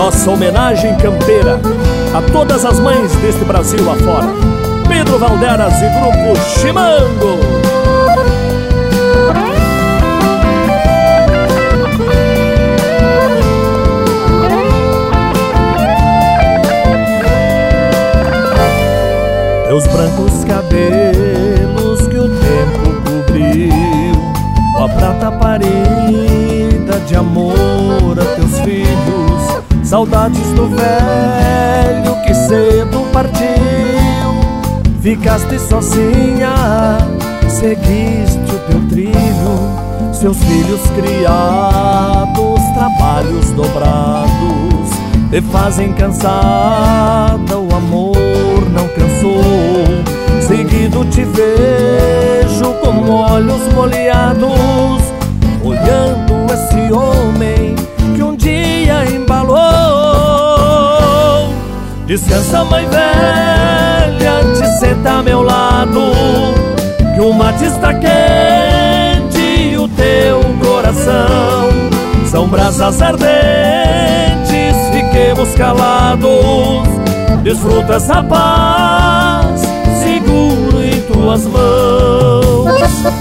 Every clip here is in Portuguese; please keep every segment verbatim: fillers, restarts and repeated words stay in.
Nossa homenagem campeira a todas as mães deste Brasil afora. Pedro Valderas e Grupo Chimango. Teus brancos cabelos que o tempo cobriu, a prata parida de amor a teus filhos, saudades do velho que cedo partiu. Ficaste sozinha, seguiste o teu trilho, seus filhos criados, trabalhos dobrados, te fazem cansada, o amor não cansou. Seguido te vejo com olhos molhados, olhando esse homem que um dia embalou. Descansa, mãe velha, te senta a meu lado, que o mate está quente e o teu coração são brasas ardentes. Fiquemos calados, desfruta essa paz, seguro em tuas mãos.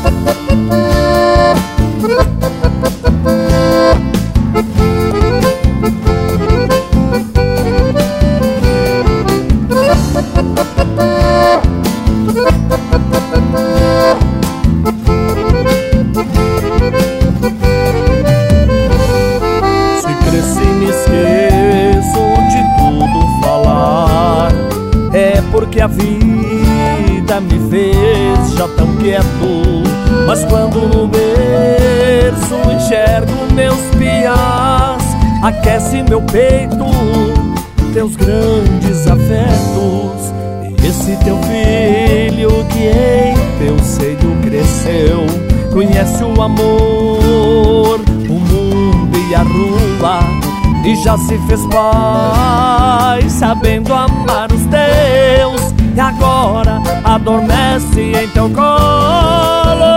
Se cresci me esqueço de tudo falar, é porque a vida me fez já tão quieto. Mas quando no berço enxergo meus piás, aquece meu peito teus grandes afetos. E esse teu filho que em teu seio cresceu, conhece o amor, o mundo e a rua, e já se fez pai, sabendo amar os teus. E agora adormece em teu colo.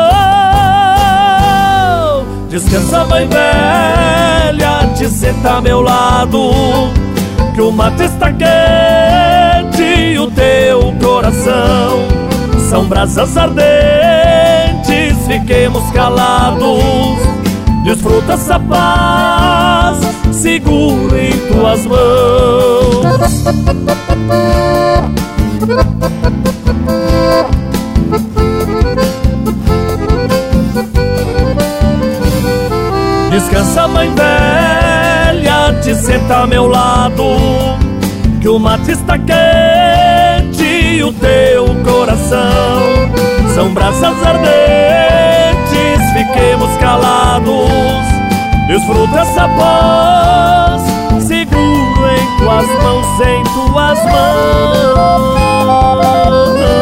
Descansa, mãe velha, te senta a meu lado, que o mate está quente e o teu coração são brasas ardentes. Fiquemos calados, desfruta essa paz, seguro em tuas mãos. Descansa, mãe velha, te senta a meu lado, que o mate está quente e o teu coração são brasas ardentes. Fiquemos calados, desfruta essa paz, seguro em tuas mãos, em tuas mãos.